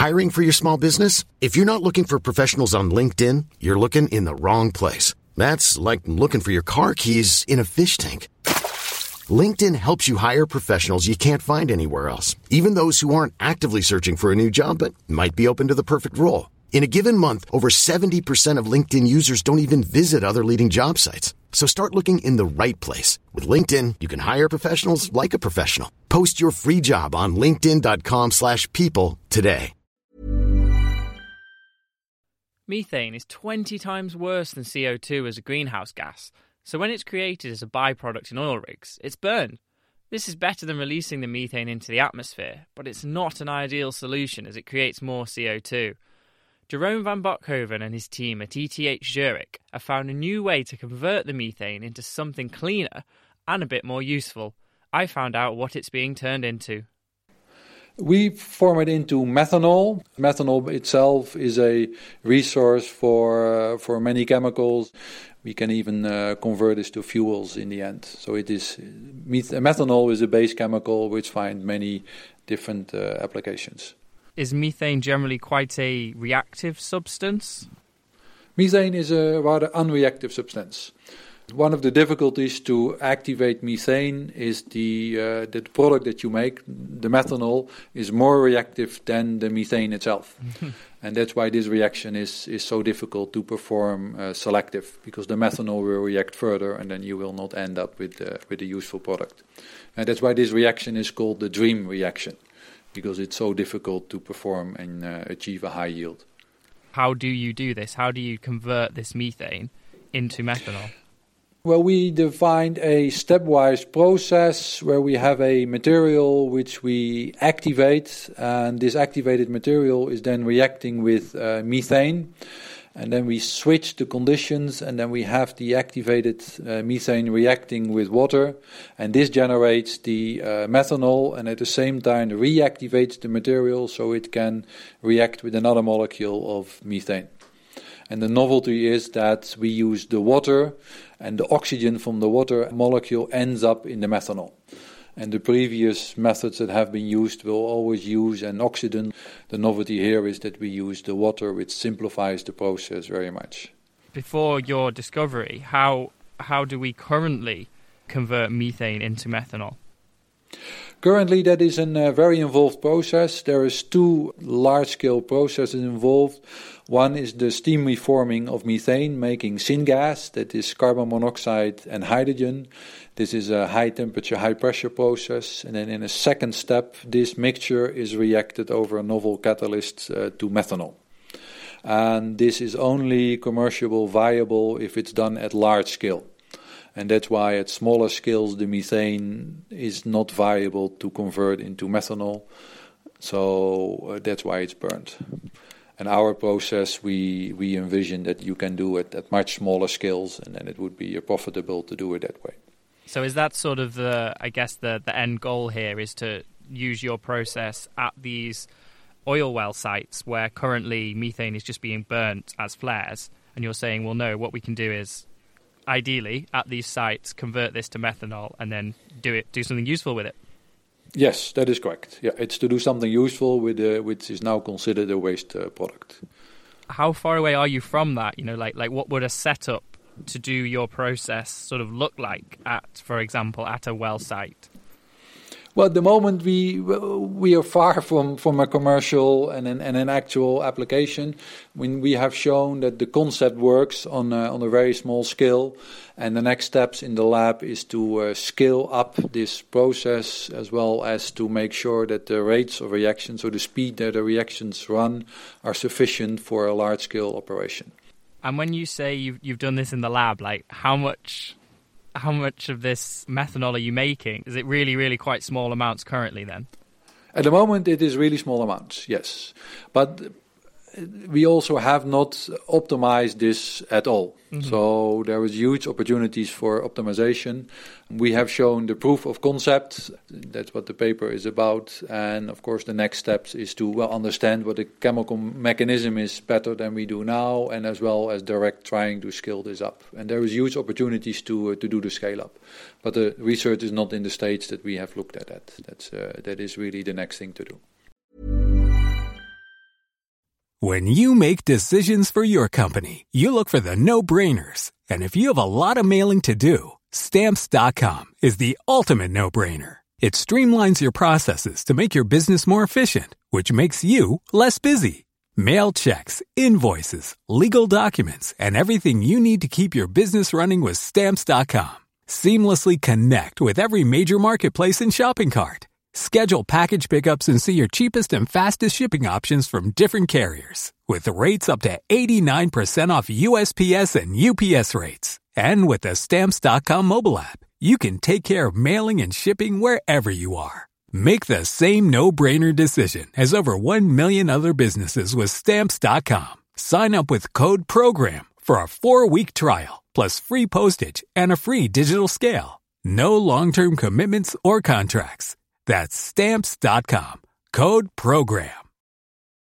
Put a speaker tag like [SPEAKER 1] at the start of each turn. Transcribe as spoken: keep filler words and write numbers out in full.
[SPEAKER 1] Hiring for your small business? If you're not looking for professionals on LinkedIn, you're looking in the wrong place. That's like looking for your car keys in a fish tank. LinkedIn helps you hire professionals you can't find anywhere else, even those who aren't actively searching for a new job but might be open to the perfect role. In a given month, over seventy percent of LinkedIn users don't even visit other leading job sites. So start looking in the right place. With LinkedIn, you can hire professionals like a professional. Post your free job on linkedin.com slash people today.
[SPEAKER 2] Methane is twenty times worse than C O two as a greenhouse gas, so when it's created as a byproduct in oil rigs, it's burned. This is better than releasing the methane into the atmosphere, but it's not an ideal solution as it creates more C O two. Jerome van Bokhoven and his team at E T H Zurich have found a new way to convert the methane into something cleaner and a bit more useful. I found out what it's being turned into.
[SPEAKER 3] We form it into methanol. Methanol itself is a resource for uh, for many chemicals. We can even uh, convert this to fuels in the end. So it is meth- methanol is a base chemical which finds many different uh, applications.
[SPEAKER 2] Is methane generally quite a reactive substance?
[SPEAKER 3] Methane is a rather unreactive substance. One of the difficulties to activate methane is the uh, the product that you make, the methanol, is more reactive than the methane itself. And that's why this reaction is, is so difficult to perform uh, selective, because the methanol will react further and then you will not end up with, uh, with a useful product. And that's why this reaction is called the dream reaction, because it's so difficult to perform and uh, achieve a high yield.
[SPEAKER 2] How do you do this? How do you convert this methane into methanol?
[SPEAKER 3] Well, we defined a stepwise process where we have a material which we activate, and this activated material is then reacting with uh, methane. And then we switch the conditions, and then we have the activated uh, methane reacting with water, and this generates the uh, methanol, and at the same time reactivates the material so it can react with another molecule of methane. And the novelty is that we use the water, and the oxygen from the water molecule ends up in the methanol. And the previous methods that have been used will always use an oxidant. The novelty here is that we use the water, which simplifies the process very much.
[SPEAKER 2] Before your discovery, how how do we currently convert methane into methanol?
[SPEAKER 3] Currently, that is a uh, very involved process. There is two large-scale processes involved. One is the steam reforming of methane, making syngas, that is carbon monoxide and hydrogen. This is a high-temperature, high-pressure process. And then in a second step, this mixture is reacted over a novel catalyst uh, to methanol. And this is only commercially viable if it's done at large scale. And that's why at smaller scales the methane is not viable to convert into methanol. So uh, that's why it's burned. And our process, we, we envision that you can do it at much smaller scales, and then it would be uh, profitable to do it that way.
[SPEAKER 2] So is that sort of the, I guess, the, the end goal here, is to use your process at these oil well sites where currently methane is just being burnt as flares, and you're saying, well, no, what we can do is ideally at these sites convert this to methanol and then do it do something useful with it?
[SPEAKER 3] Yes, that is correct. Yeah, it's to do something useful with uh, which is now considered a waste uh, product.
[SPEAKER 2] How far away are you from that? You know, like like what would a setup to do your process sort of look like at, for example, at a well site?
[SPEAKER 3] Well, at the moment we we are far from, from a commercial and an, and an actual application. When we have shown that the concept works on a, on a very small scale, and the next steps in the lab is to uh, scale up this process as well as to make sure that the rates of reaction, so the speed that the reactions run, are sufficient for a large scale operation.
[SPEAKER 2] And when you say you've you've done this in the lab, like how much? How much of this methanol are you making? Is it really, really quite small amounts currently then?
[SPEAKER 3] At the moment, it is really small amounts, yes. But we also have not optimized this at all. Mm-hmm. So there is huge opportunities for optimization. We have shown the proof of concept. That's what the paper is about. And of course, the next steps is to well understand what the chemical mechanism is better than we do now, and as well as direct trying to scale this up. And there is huge opportunities to uh, to do the scale up. But the research is not in the stage that we have looked at that. That's uh, that is really the next thing to do.
[SPEAKER 4] When you make decisions for your company, you look for the no-brainers. And if you have a lot of mailing to do, Stamps dot com is the ultimate no-brainer. It streamlines your processes to make your business more efficient, which makes you less busy. Mail checks, invoices, legal documents, and everything you need to keep your business running with Stamps dot com. Seamlessly connect with every major marketplace and shopping cart. Schedule package pickups and see your cheapest and fastest shipping options from different carriers, with rates up to eighty-nine percent off U S P S and U P S rates. And with the Stamps dot com mobile app, you can take care of mailing and shipping wherever you are. Make the same no-brainer decision as over one million other businesses with Stamps dot com. Sign up with code PROGRAM for a four-week trial, plus free postage and a free digital scale. No long-term commitments or contracts. That's Stamps dot com. Code PROGRAM.